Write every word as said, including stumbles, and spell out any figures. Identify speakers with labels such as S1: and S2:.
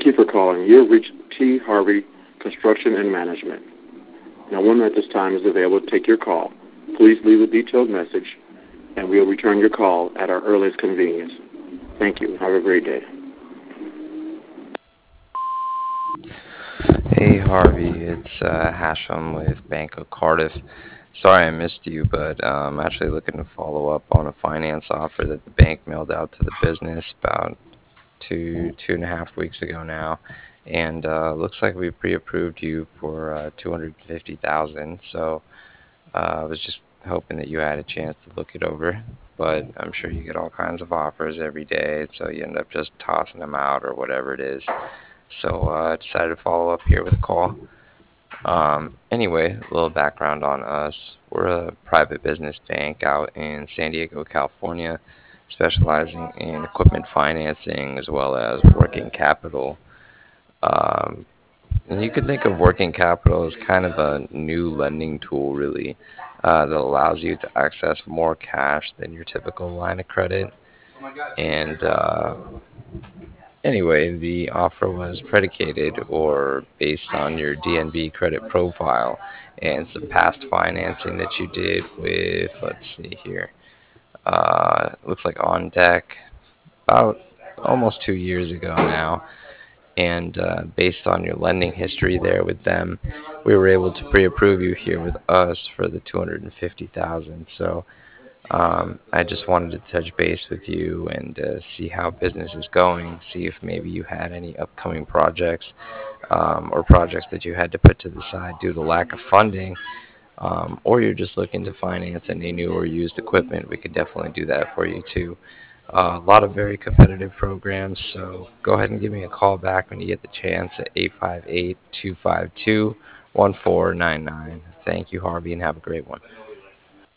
S1: Thank you for calling. You have reached T. Harvey Construction and Management. No one at this time is available to take your call. Please leave a detailed message, and we'll return your call at our earliest convenience. Thank you. Have a great day.
S2: Hey Harvey, it's uh, Hashem with Bank of Cardiff. Sorry I missed you, but uh, I'm actually looking to follow up on a finance offer that the bank mailed out to the business about two two and a half weeks ago now, and uh, looks like we pre-approved you for uh, two hundred fifty thousand. So uh, I was just hoping that you had a chance to look it over. But I'm sure you get all kinds of offers every day, so you end up just tossing them out or whatever it is. So uh, I decided to follow up here with a call. Um, anyway, a little background on us. We're a private business bank out in San Diego, California, specializing in equipment financing as well as working capital. Um, and you could think of working capital as kind of a new lending tool, really, uh, that allows you to access more cash than your typical line of credit. And uh, Anyway, the offer was predicated or based on your D N B credit profile and some past financing that you did with, let's see here, uh, looks like On Deck about almost two years ago now. And uh, based on your lending history there with them, we were able to pre-approve you here with us for the two hundred fifty thousand. So um, I just wanted to touch base with you and uh, see how business is going, see if maybe you had any upcoming projects um, or projects that you had to put to the side due to lack of funding, um, or you're just looking to finance any new or used equipment. We could definitely do that for you too. Uh, a lot of very competitive programs, so go ahead and give me a call back when you get the chance at eight five eight, two five two, one four nine nine. Thank you, Harvey, and have a great one.